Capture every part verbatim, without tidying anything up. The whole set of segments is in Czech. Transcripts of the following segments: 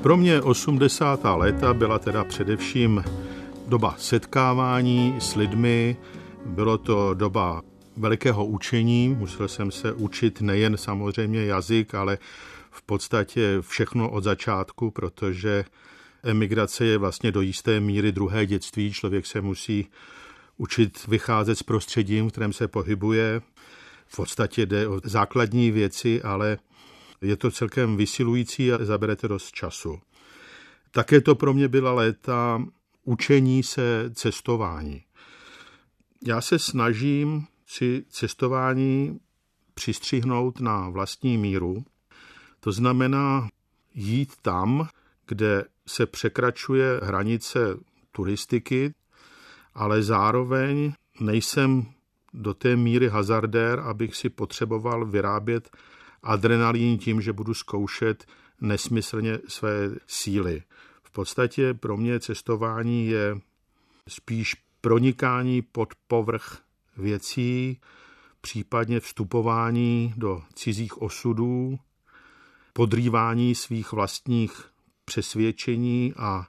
Pro mě osmdesátá léta byla teda především doba setkávání s lidmi, bylo to doba velikého učení, musel jsem se učit nejen samozřejmě jazyk, ale v podstatě všechno od začátku, protože emigrace je vlastně do jisté míry druhé dětství, člověk se musí učit vycházet s prostředím, v kterém se pohybuje. V podstatě jde o základní věci, ale je to celkem vysilující a zabere to dost času. Také to pro mě byla léta učení se cestování. Já se snažím si cestování přistřihnout na vlastní míru. To znamená jít tam, kde se překračuje hranice turistiky, ale zároveň nejsem do té míry hazardér, abych si potřeboval vyrábět adrenalin tím, že budu zkoušet nesmyslně své síly. V podstatě pro mě cestování je spíš pronikání pod povrch věcí, případně vstupování do cizích osudů, podrývání svých vlastních přesvědčení a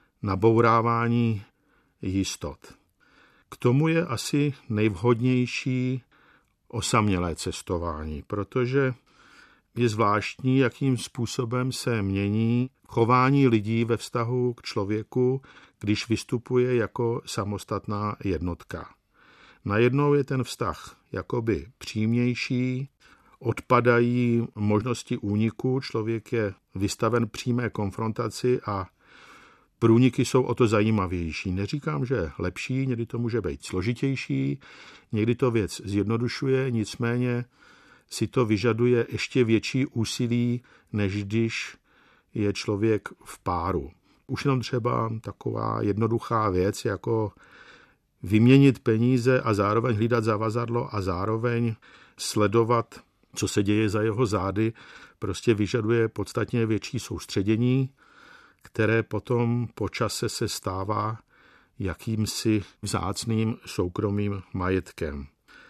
nabourávání jistot. K tomu je asi nejvhodnější osamělé cestování, protože je zvláštní, jakým způsobem se mění chování lidí ve vztahu k člověku, když vystupuje jako samostatná jednotka. Najednou je ten vztah jakoby přímější, odpadají možnosti úniku, člověk je vystaven přímé konfrontaci a průniky jsou o to zajímavější. Neříkám, že je lepší, někdy to může být složitější, někdy to věc zjednodušuje, nicméně si to vyžaduje ještě větší úsilí, než když je člověk v páru. Už jenom třeba taková jednoduchá věc, jako vyměnit peníze a zároveň hlídat zavazadlo a zároveň sledovat, co se děje za jeho zády, prostě vyžaduje podstatně větší soustředění, které potom po čase se stává jakýmsi vzácným soukromým majetkem.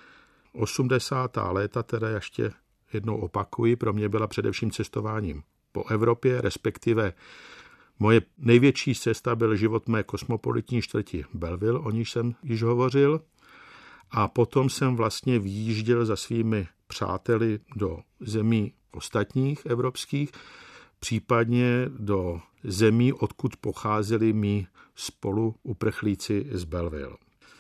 osmdesátá léta, teda ještě jednou opakuji, pro mě byla především cestováním po Evropě, respektive moje největší cesta byl život mé kosmopolitní čtvrti Belleville, o níž jsem již hovořil, a potom jsem vlastně vyjížděl za svými přáteli do zemí ostatních evropských, případně do zemí, odkud pocházeli mí spoluuprchlíci z Belleville.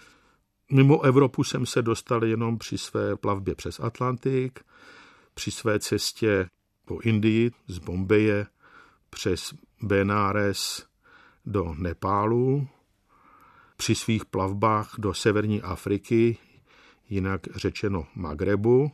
Mimo Evropu jsem se dostal jenom při své plavbě přes Atlantik, při své cestě po Indii z Bombeje přes Benares do Nepálu, při svých plavbách do severní Afriky, jinak řečeno Magrebu,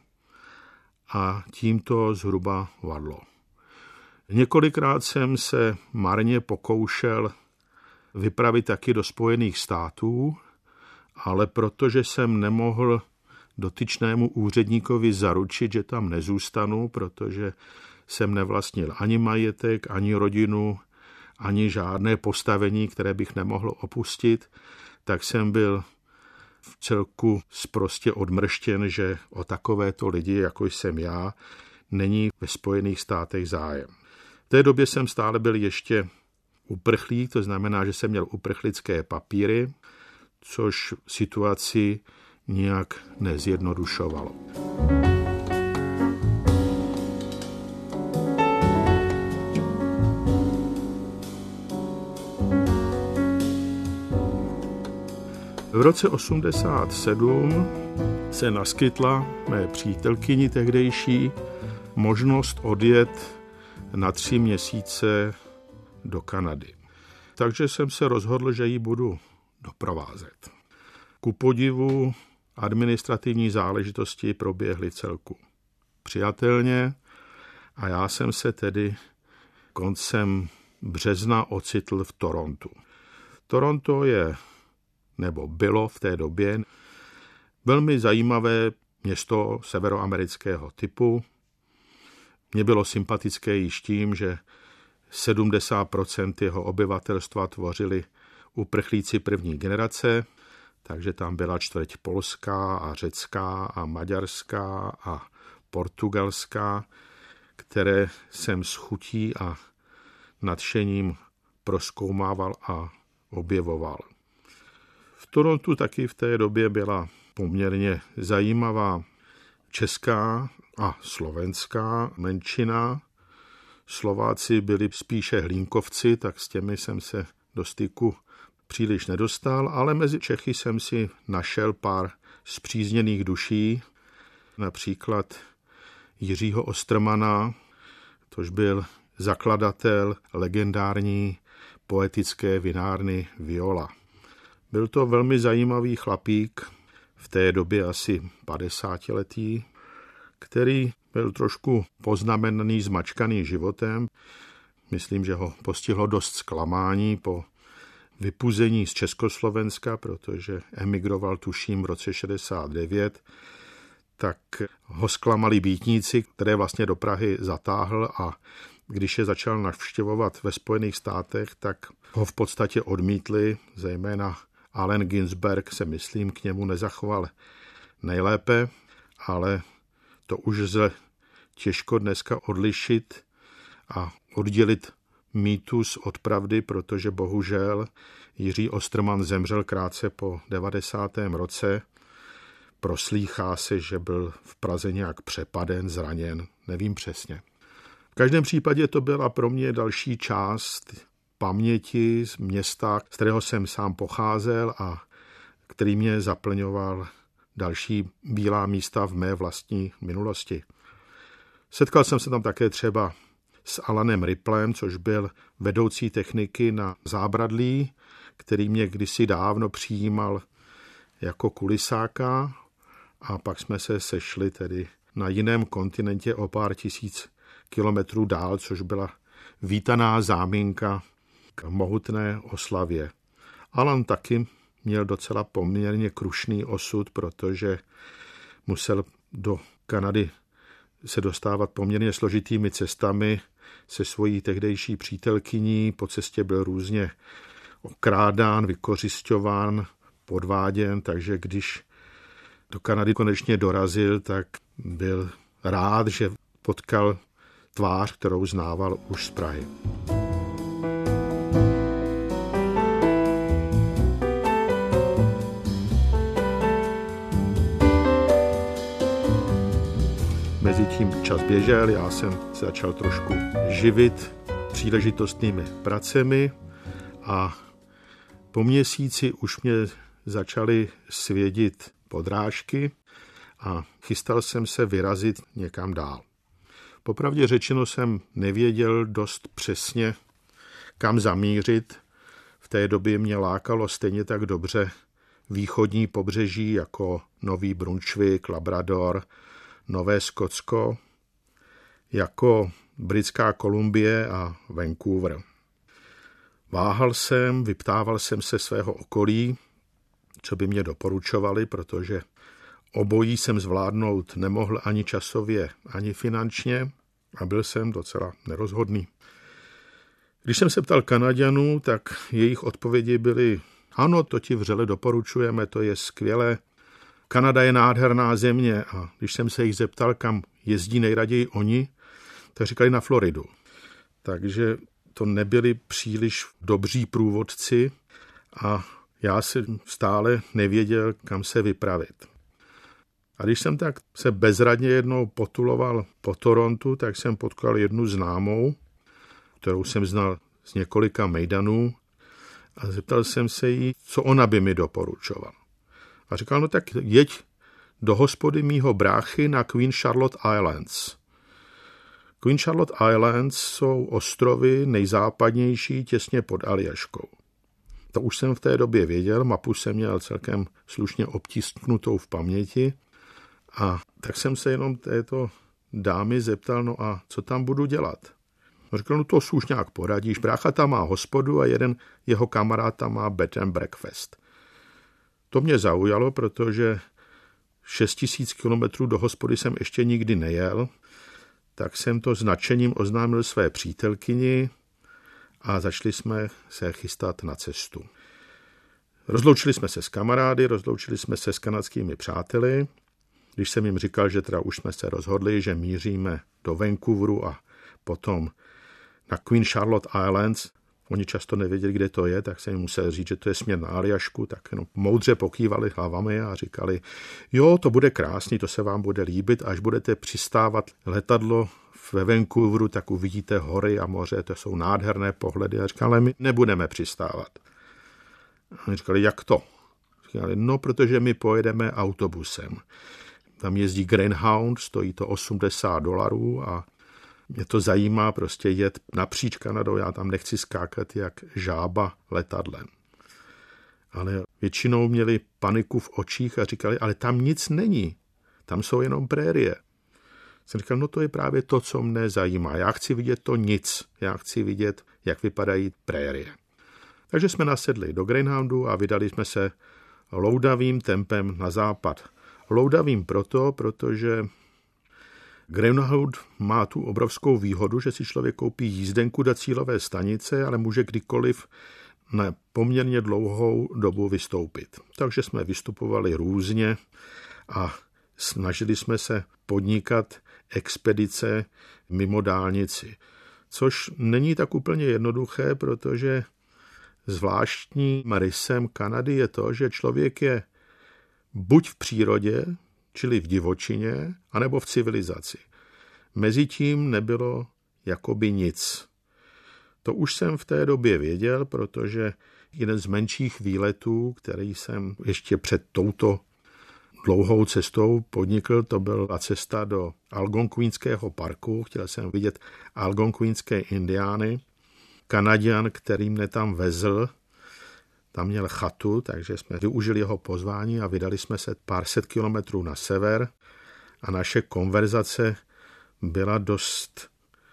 a tím to zhruba vadlo. Několikrát jsem se marně pokoušel vypravit taky do Spojených států, ale protože jsem nemohl dotyčnému úředníkovi zaručit, že tam nezůstanu, protože jsem nevlastnil ani majetek, ani rodinu, ani žádné postavení, které bych nemohl opustit, tak jsem byl v celku sprostě odmrštěn, že o takovéto lidi, jako jsem já, není ve Spojených státech zájem. V té době jsem stále byl ještě uprchlík, to znamená, že jsem měl uprchlické papíry, což situaci nijak nezjednodušovalo. V roce osmdesát sedm se naskytla mé přítelkyni tehdejší možnost odjet na tři měsíce do Kanady. Takže jsem se rozhodl, že ji budu doprovázet. Ku podivu administrativní záležitosti proběhly celku přijatelně a já jsem se tedy koncem března ocitl v Torontu. Toronto je, nebo bylo v té době, velmi zajímavé město severoamerického typu. Mně bylo sympatické již tím, že sedmdesát procent jeho obyvatelstva tvořili uprchlíci první generace, takže tam byla čtvrť polská a řecká a maďarská a portugalská, které jsem s chutí a nadšením prozkoumával a objevoval. V Torontu taky v té době byla poměrně zajímavá česká a slovenská menšina. Slováci byli spíše hlínkovci, tak s těmi jsem se do styku příliš nedostal, ale mezi Čechy jsem si našel pár spřízněných duší, například Jiřího Ostrmana, tož byl zakladatel legendární poetické vinárny Viola. Byl to velmi zajímavý chlapík, v té době asi padesátiletý, který byl trošku poznamenaný, zmačkaný životem. Myslím, že ho postihlo dost zklamání po vypuzení z Československa, protože emigroval tuším v roce šedesát devět, tak ho zklamali býtníci, které vlastně do Prahy zatáhl, a když je začal navštěvovat ve Spojených státech, tak ho v podstatě odmítli, zejména Allen Ginsberg se, myslím, k němu nezachoval nejlépe, ale to už lze těžko dneska odlišit a oddělit mýtus od pravdy, protože bohužel Jiří Ostrman zemřel krátce po devadesátém roce. Proslýchá se, že byl v Praze nějak přepaden, zraněn, nevím přesně. V každém případě to byla pro mě další část paměti z města, z kterého jsem sám pocházel a který mě zaplňoval další bílá místa v mé vlastní minulosti. Setkal jsem se tam také třeba s Alanem Ripplem, což byl vedoucí techniky na zábradlí, který mě kdysi dávno přijímal jako kulisáka, a pak jsme se sešli tedy na jiném kontinentě o pár tisíc kilometrů dál, což byla vítaná záminka k mohutné oslavě. Alan taky měl docela poměrně krušný osud, protože musel do Kanady se dostávat poměrně složitými cestami se svojí tehdejší přítelkyní. Po cestě byl různě okrádán, vykořisťován, podváděn, takže když do Kanady konečně dorazil, tak byl rád, že potkal tvář, kterou znával už z Prahy. Mezitím čas běžel, já jsem se začal trošku živit příležitostnými pracemi a po měsíci už mě začaly svědit podrážky a chystal jsem se vyrazit někam dál. Popravdě řečeno jsem nevěděl dost přesně, kam zamířit. V té době mě lákalo stejně tak dobře východní pobřeží jako Nový Brunswick, Labrador, Nové Skotsko, jako Britská Kolumbie a Vancouver. Váhal jsem, vyptával jsem se svého okolí, co by mě doporučovali, protože obojí jsem zvládnout nemohl ani časově, ani finančně a byl jsem docela nerozhodný. Když jsem se ptal Kanaďanů, tak jejich odpovědi byly: ano, to ti vřele doporučujeme, to je skvělé. Kanada je nádherná země, a když jsem se jich zeptal, kam jezdí nejraději oni, tak říkali na Floridu. Takže to nebyli příliš dobří průvodci a já jsem stále nevěděl, kam se vypravit. A když jsem tak se bezradně jednou potuloval po Torontu, tak jsem potkal jednu známou, kterou jsem znal z několika mejdanů, a zeptal jsem se jí, co ona by mi doporučovala. A říkal, no tak jeď do hospody mýho bráchy na Queen Charlotte Islands. Queen Charlotte Islands jsou ostrovy nejzápadnější těsně pod Aljaškou. To už jsem v té době věděl, mapu jsem měl celkem slušně obtisknutou v paměti, a tak jsem se jenom této dámy zeptal, no a co tam budu dělat? No říkal, no to už nějak poradíš, brácha tam má hospodu a jeden jeho kamarád tam má bed and breakfast. To mě zaujalo, protože šest tisíc kilometrů do hospody jsem ještě nikdy nejel, tak jsem to s nadšením oznámil své přítelkyni a začali jsme se chystat na cestu. Rozloučili jsme se s kamarády, rozloučili jsme se s kanadskými přáteli. Když jsem jim říkal, že teda už jsme se rozhodli, že míříme do Vancouveru a potom na Queen Charlotte Islands. Oni často nevěděli, kde to je, tak jsem jim musel říct, že to je směr na Aljašku, tak jenom moudře pokývali hlavami a říkali, jo, to bude krásný, to se vám bude líbit, až budete přistávat letadlo ve Vancouveru, tak uvidíte hory a moře, to jsou nádherné pohledy. A říkali, ale my nebudeme přistávat. A říkali, jak to? Říkali, no, protože my pojedeme autobusem. Tam jezdí Greyhound, stojí to osmdesát dolarů a mě to zajímá prostě jet napříč Kanadou, já tam nechci skákat jak žába letadlem. Ale většinou měli paniku v očích a říkali, ale tam nic není, tam jsou jenom prérie. Jsem říkal, no to je právě to, co mne zajímá. Já chci vidět to nic, já chci vidět, jak vypadají prérie. Takže jsme nasedli do Greyhoundu a vydali jsme se loudavým tempem na západ. Loudavým proto, protože Greyhound má tu obrovskou výhodu, že si člověk koupí jízdenku do cílové stanice, ale může kdykoliv na poměrně dlouhou dobu vystoupit. Takže jsme vystupovali různě a snažili jsme se podnikat expedice mimo dálnici. Což není tak úplně jednoduché, protože zvláštním rysem Kanady je to, že člověk je buď v přírodě, čili v divočině, anebo v civilizaci. Mezitím nebylo jakoby nic. To už jsem v té době věděl, protože jeden z menších výletů, který jsem ještě před touto dlouhou cestou podnikl, to byla cesta do Algonquinského parku. Chtěl jsem vidět algonquinské indiány. Kanaďan, který mne tam vezl, tam měl chatu, takže jsme využili jeho pozvání a vydali jsme se pár set kilometrů na sever a naše konverzace byla dost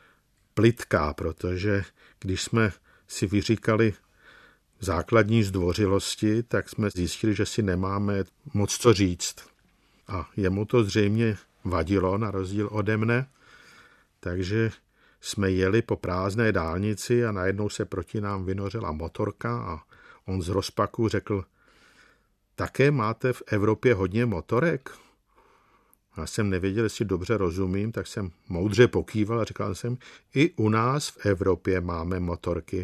plytká, protože když jsme si vyříkali základní zdvořilosti, tak jsme zjistili, že si nemáme moc co říct. A jemu to zřejmě vadilo, na rozdíl ode mne, takže jsme jeli po prázdné dálnici a najednou se proti nám vynořila motorka a on z rozpaku řekl, také máte v Evropě hodně motorek? Já jsem nevěděl, jestli dobře rozumím, tak jsem moudře pokýval a říkal jsem, i u nás v Evropě máme motorky.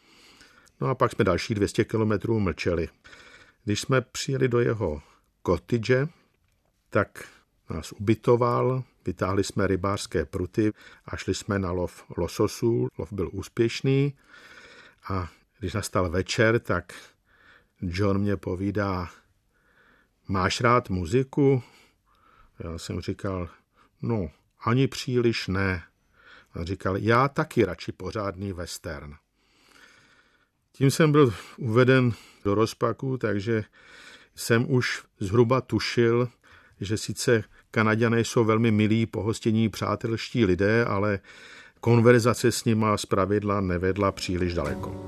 No a pak jsme další dvě stě kilometrů mlčeli. Když jsme přijeli do jeho cottage, tak nás ubytoval, vytáhli jsme rybářské pruty a šli jsme na lov lososů. Lov byl úspěšný a když nastal večer, tak John mě povídá, máš rád muziku? Já jsem říkal, no, ani příliš ne. A říkal, já taky radši pořádný western. Tím jsem byl uveden do rozpaku, takže jsem už zhruba tušil, že sice Kanaďané jsou velmi milí, pohostinní, přátelští lidé, ale konverzace s nima zpravidla nevedla příliš daleko.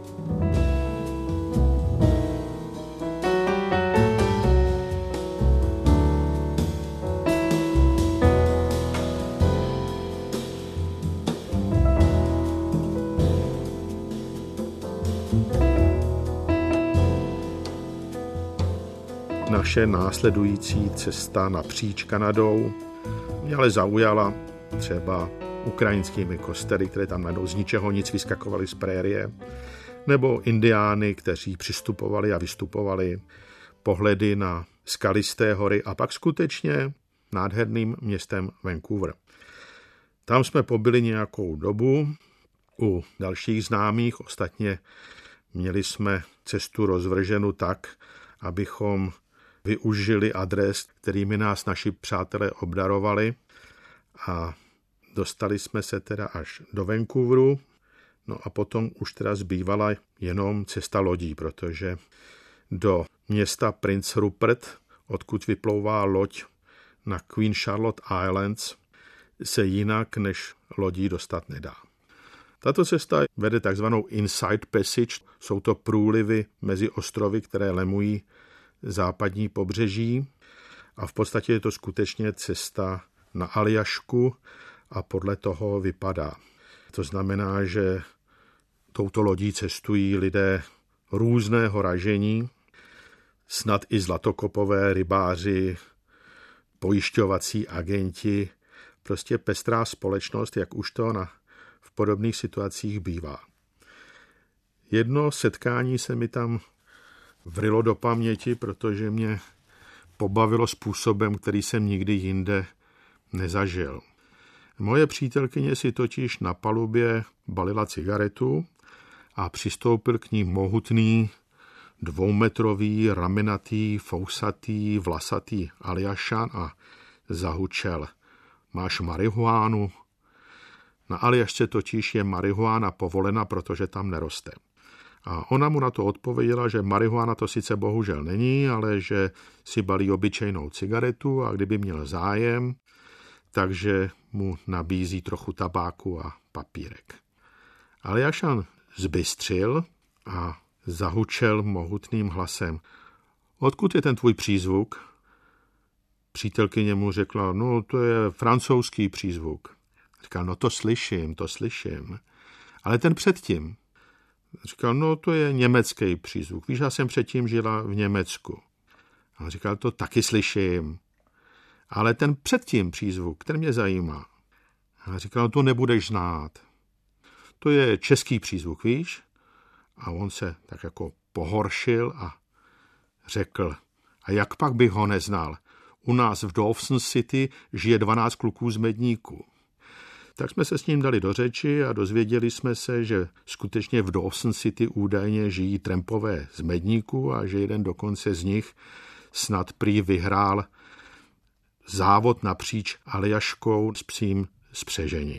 Naše následující cesta napříč Kanadou mě ale zaujala třeba ukrajinskými kostery, které tam najednou z ničeho nic vyskakovaly z prérie, nebo indiány, kteří přistupovali a vystupovali, pohledy na skalisté hory a pak skutečně nádherným městem Vancouver. Tam jsme pobyli nějakou dobu u dalších známých, ostatně měli jsme cestu rozvrženu tak, abychom využili adres, kterými nás naši přátelé obdarovali a dostali jsme se teda až do Vancouveru, no a potom už teda zbývala jenom cesta lodí, protože do města Prince Rupert, odkud vyplouvá loď na Queen Charlotte Islands, se jinak než lodí dostat nedá. Tato cesta vede takzvanou Inside Passage, jsou to průlivy mezi ostrovy, které lemují západní pobřeží a v podstatě je to skutečně cesta na Aljašku a podle toho vypadá. To znamená, že touto lodí cestují lidé různého ražení, snad i zlatokopové, rybáři, pojišťovací agenti, prostě pestrá společnost, jak už to na, v podobných situacích bývá. Jedno setkání se mi tam vrylo do paměti, protože mě pobavilo způsobem, který jsem nikdy jinde nezažil. Moje přítelkyně si totiž na palubě balila cigaretu a přistoupil k ní mohutný, dvoumetrový, ramenatý, fousatý, vlasatý Aljašan a zahučel. Máš marihuánu? Na Aljašce totiž je marihuána povolena, protože tam neroste. A ona mu na to odpověděla, že marihuana to sice bohužel není, ale že si balí obyčejnou cigaretu a kdyby měl zájem, takže mu nabízí trochu tabáku a papírek. Aljašan zbystřil a zahučel mohutným hlasem. Odkud je ten tvůj přízvuk? Přítelkyně mu řekla, no to je francouzský přízvuk. Říkal, no to slyším, to slyším. Ale ten předtím. Říkal, no to je německý přízvuk. Víš, já jsem předtím žila v Německu. A on říkal, to taky slyším. Ale ten předtím přízvuk, ten mě zajímá. A říkal, no to nebudeš znát. To je český přízvuk, víš? A on se tak jako pohoršil a řekl, a jak pak bych ho neznal? U nás v Dawson City žije dvanáct kluků z Medníku. Tak jsme se s ním dali do řeči a dozvěděli jsme se, že skutečně v Dawson City údajně žijí trampové z Medníku a že jeden dokonce z nich snad prý vyhrál závod napříč Aljaškou s psím spřežením.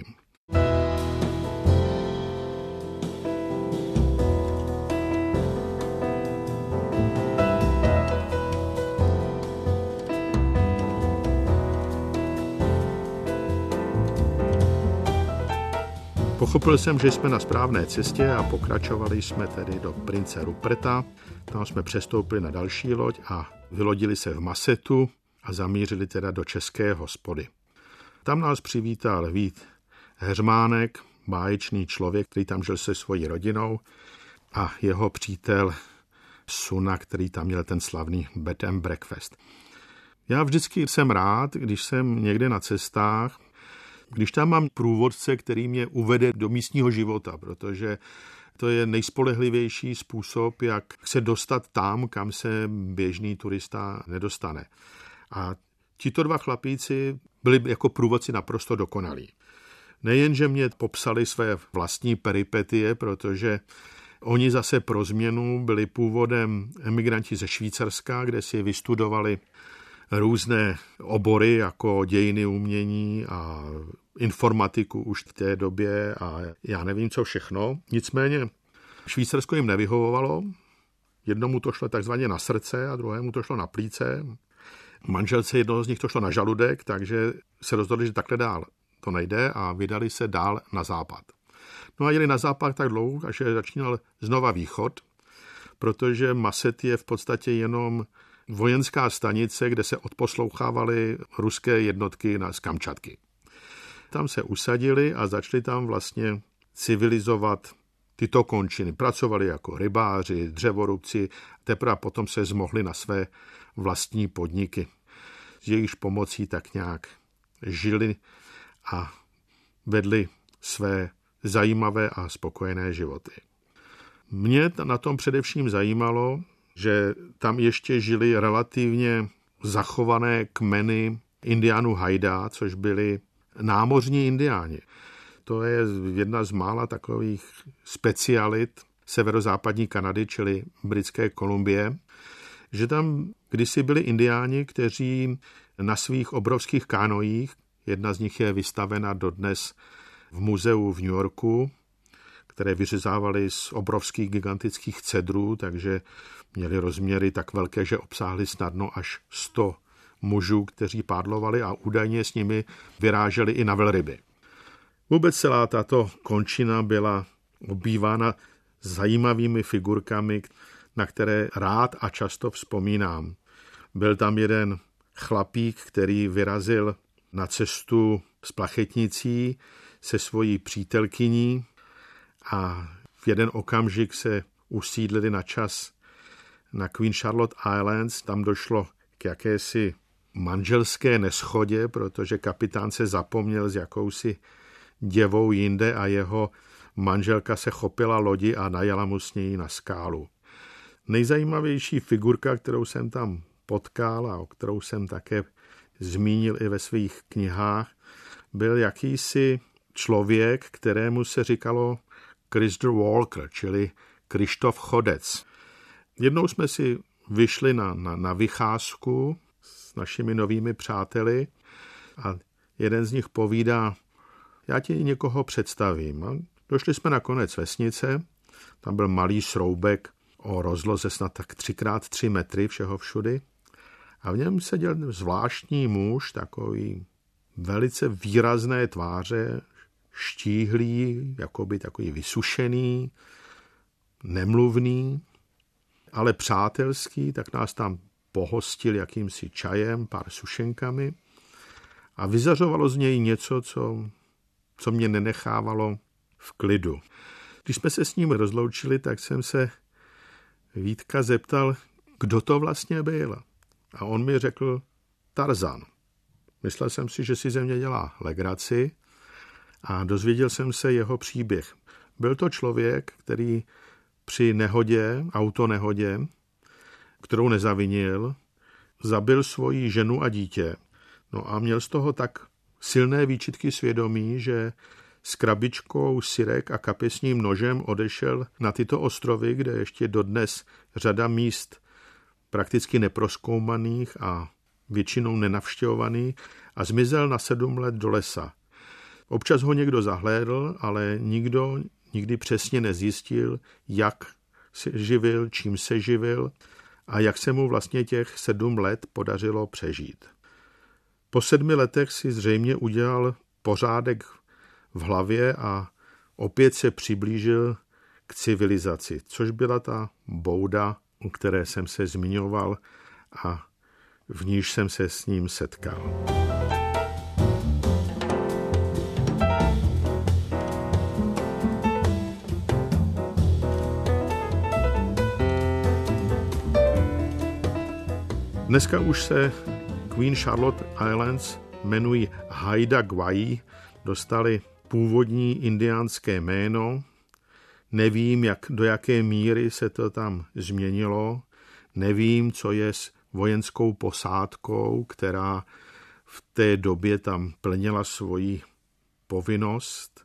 Pochopil jsem, že jsme na správné cestě a pokračovali jsme tedy do Prince Ruperta. Tam jsme přestoupili na další loď a vylodili se v Massetu a zamířili teda do české hospody. Tam nás přivítal Vít Heřmánek, báječný člověk, který tam žil se svojí rodinou, a jeho přítel Suna, který tam měl ten slavný bed and breakfast. Já vždycky jsem rád, když jsem někde na cestách, když tam mám průvodce, který mě uvede do místního života, protože to je nejspolehlivější způsob, jak se dostat tam, kam se běžný turista nedostane. A tito dva chlapíci byli jako průvodci naprosto dokonalí. Nejen, že mě popsali své vlastní peripetie, protože oni zase pro změnu byli původem emigranti ze Švýcarska, kde si vystudovali různé obory jako dějiny umění a informatiku už v té době a já nevím co všechno. Nicméně Švýcarsko jim nevyhovovalo. Jednomu to šlo takzvaně na srdce a druhému to šlo na plíce. Manželce jednoho z nich to šlo na žaludek, takže se rozhodli, že takhle dál to nejde a vydali se dál na západ. No a jeli na západ tak dlouho, až začínal znova východ, protože Masset je v podstatě jenom vojenská stanice, kde se odposlouchávaly ruské jednotky na Kamčatky. Tam se usadili a začali tam vlastně civilizovat tyto končiny. Pracovali jako rybáři, dřevorubci, teprve potom se zmohli na své vlastní podniky. S jejichž pomocí tak nějak žili a vedli své zajímavé a spokojené životy. Mě na tom především zajímalo, že tam ještě žili relativně zachované kmeny indiánů Haida, což byli námořní indiáni. To je jedna z mála takových specialit severozápadní Kanady, čili Britské Kolumbie, že tam kdysi byli indiáni, kteří na svých obrovských kánojích, jedna z nich je vystavena dodnes v muzeu v New Yorku, které vyřezávali z obrovských gigantických cedrů, takže měli rozměry tak velké, že obsáhly snadno až sto mužů, kteří pádlovali a údajně s nimi vyráželi i na velryby. Vůbec celá tato končina byla obývána zajímavými figurkami, na které rád a často vzpomínám. Byl tam jeden chlapík, který vyrazil na cestu s plachetnicí se svojí přítelkyní a v jeden okamžik se usídlili na čas na Queen Charlotte Islands. Tam došlo k jakési manželské neschodě, protože kapitán se zapomněl s jakousi děvou jinde a jeho manželka se chopila lodi a najela mu s ní na skálu. Nejzajímavější figurka, kterou jsem tam potkal a o kterou jsem také zmínil i ve svých knihách, byl jakýsi člověk, kterému se říkalo Christopher Walker, čili Krištof Chodec. Jednou jsme si vyšli na, na, na vycházku s našimi novými přáteli a jeden z nich povídá, já ti někoho představím. A došli jsme na konec vesnice, tam byl malý sroubek o rozloze snad tak tři krát tři metry všeho všudy a v něm seděl zvláštní muž, takový velice výrazné tváře, štíhlý, jakoby takový vysušený, nemluvný, ale přátelský, tak nás tam pohostil jakýmsi čajem, pár sušenkami a vyzařovalo z něj něco, co, co mě nenechávalo v klidu. Když jsme se s ním rozloučili, tak jsem se Vítka zeptal, kdo to vlastně byl. A on mi řekl Tarzan. Myslel jsem si, že si ze mě dělá legraci a dozvěděl jsem se jeho příběh. Byl to člověk, který při nehodě, autonehodě, kterou nezavinil, zabil svoji ženu a dítě. No a měl z toho tak silné výčitky svědomí, že s krabičkou syrek a kapesním nožem odešel na tyto ostrovy, kde ještě dodnes řada míst prakticky neprozkoumaných a většinou nenavštěvovaných a zmizel na sedm let do lesa. Občas ho někdo zahlédl, ale nikdo nikdy přesně nezjistil, jak se živil, čím se živil a jak se mu vlastně těch sedm let podařilo přežít. Po sedmi letech si zřejmě udělal pořádek v hlavě a opět se přiblížil k civilizaci, což byla ta bouda, o které jsem se zmiňoval a v níž jsem se s ním setkal. Dneska už se Queen Charlotte Islands jmenují Haida Gwaii, dostali původní indiánské jméno. Nevím, jak, do jaké míry se to tam změnilo. Nevím, co je s vojenskou posádkou, která v té době tam plnila svoji povinnost.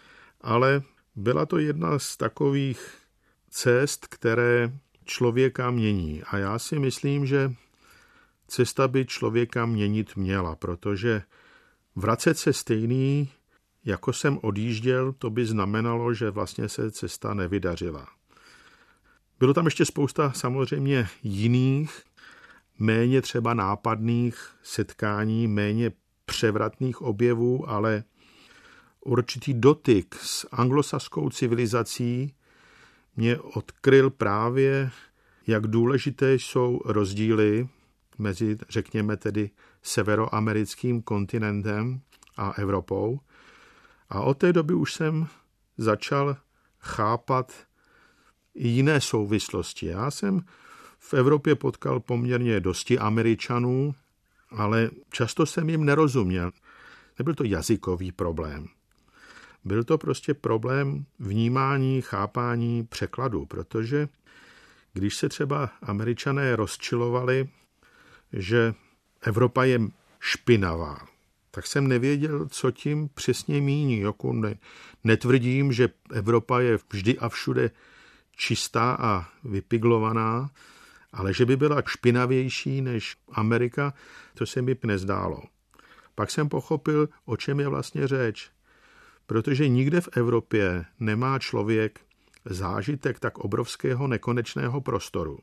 Ale byla to jedna z takových cest, které člověka mění. A já si myslím, že cesta by člověka měnit měla, protože vracet se stejný, jako jsem odjížděl, to by znamenalo, že vlastně se cesta nevydařila. Bylo tam ještě spousta samozřejmě jiných, méně třeba nápadných setkání, méně převratných objevů, ale určitý dotyk s anglosaskou civilizací mě odkryl právě, jak důležité jsou rozdíly mezi, řekněme tedy, severoamerickým kontinentem a Evropou. A od té doby už jsem začal chápat i jiné souvislosti. Já jsem v Evropě potkal poměrně dosti Američanů, ale často jsem jim nerozuměl. Nebyl to jazykový problém. Byl to prostě problém vnímání, chápání, překladu, protože když se třeba Američané rozčilovali, že Evropa je špinavá, tak jsem nevěděl, co tím přesně míní. Jako ne, netvrdím, že Evropa je vždy a všude čistá a vypiglovaná, ale že by byla špinavější než Amerika, to se mi nezdálo. Pak jsem pochopil, o čem je vlastně řeč. Protože nikde v Evropě nemá člověk zážitek tak obrovského nekonečného prostoru.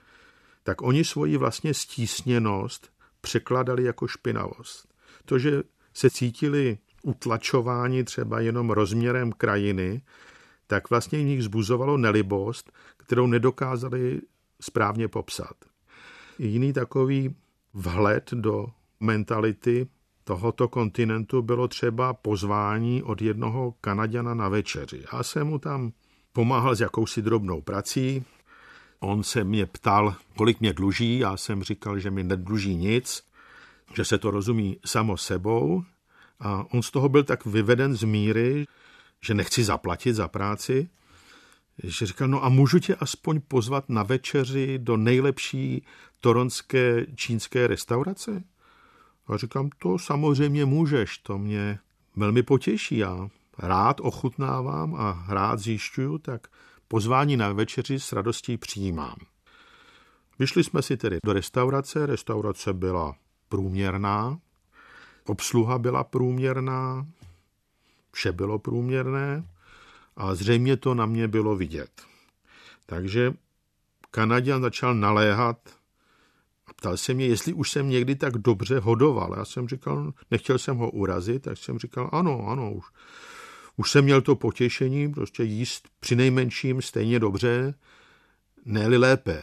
Tak oni svoji vlastně stísněnost překladali jako špinavost. To, že se cítili utlačováni třeba jenom rozměrem krajiny, tak vlastně v nich vzbuzovalo nelibost, kterou nedokázali správně popsat. Jiný takový vhled do mentality tohoto kontinentu bylo třeba pozvání od jednoho Kanaďana na večeři. Já jsem mu tam pomáhal s jakousi drobnou prací. On se mě ptal, kolik mě dluží. Já jsem říkal, že mi nedluží nic, že se to rozumí samo sebou. A on z toho byl tak vyveden z míry, že nechci zaplatit za práci, že říkal, no a můžu tě aspoň pozvat na večeři do nejlepší toronské čínské restaurace? A říkám, to samozřejmě můžeš, to mě velmi potěší. Já rád ochutnávám a rád zjišťuju, tak pozvání na večeři s radostí přijímám. Vyšli jsme si tedy do restaurace, restaurace byla průměrná, obsluha byla průměrná, vše bylo průměrné a zřejmě to na mě bylo vidět. Takže Kanaďan začal naléhat a ptal se mě, jestli už jsem někdy tak dobře hodoval. Já jsem říkal, nechtěl jsem ho urazit, tak jsem říkal, ano, ano, už, už jsem měl to potěšení, prostě jíst přinejmenším stejně dobře, ne-li lépe.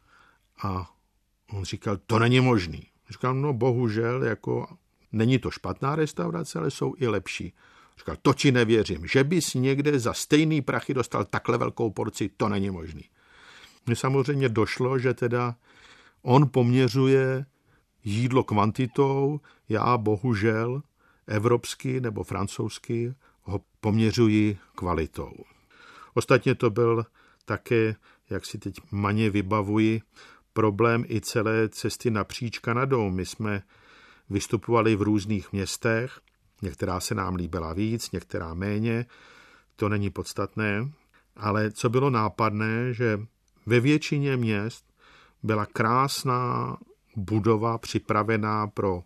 A on říkal, to není možný. Říkal, no bohužel, jako není to špatná restaurace, ale jsou i lepší. Říkal, to ti nevěřím, že bys někde za stejný prachy dostal takhle velkou porci, to není možný. Mně samozřejmě došlo, že teda on poměřuje jídlo kvantitou, já bohužel evropsky nebo francouzsky ho poměřuji kvalitou. Ostatně to byl také, jak si teď maně vybavuji, problém i celé cesty napříč Kanadou. My jsme vystupovali v různých městech, některá se nám líbila víc, některá méně, to není podstatné, ale co bylo nápadné, že ve většině měst byla krásná budova připravená pro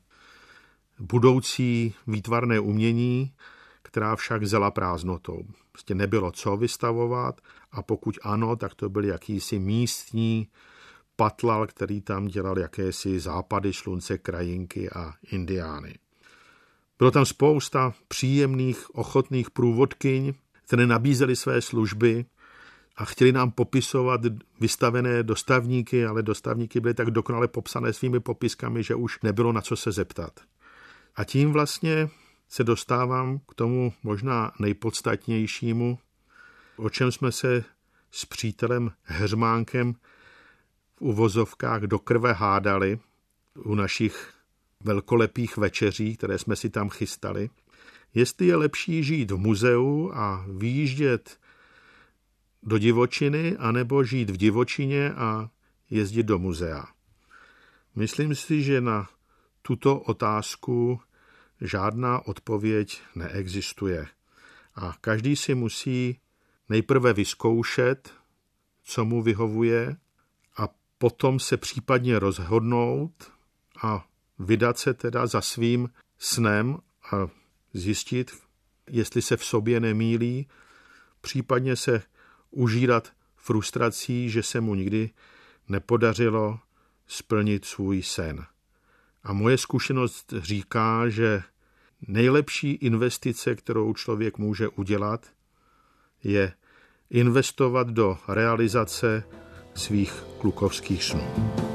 budoucí výtvarné umění, která však zela prázdnotou. Prostě nebylo co vystavovat a pokud ano, tak to byl jakýsi místní patlal, který tam dělal jakési západy slunce, krajinky a indiány. Bylo tam spousta příjemných, ochotných průvodkyň, které nabízely své služby a chtěli nám popisovat vystavené dostavníky, ale dostavníky byly tak dokonale popsané svými popiskami, že už nebylo na co se zeptat. A tím vlastně se dostávám k tomu možná nejpodstatnějšímu, o čem jsme se s přítelem Heřmánkem v uvozovkách do krve hádali u našich velkolepých večeří, které jsme si tam chystali. Jestli je lepší žít v muzeu a vyjíždět do divočiny, anebo žít v divočině a jezdit do muzea. Myslím si, že na tuto otázku žádná odpověď neexistuje. A každý si musí nejprve vyzkoušet, co mu vyhovuje, a potom se případně rozhodnout a vydat se teda za svým snem a zjistit, jestli se v sobě nemýlí, případně se užírat frustrací, že se mu nikdy nepodařilo splnit svůj sen. A moje zkušenost říká, že nejlepší investice, kterou člověk může udělat, je investovat do realizace svých klukovských snů.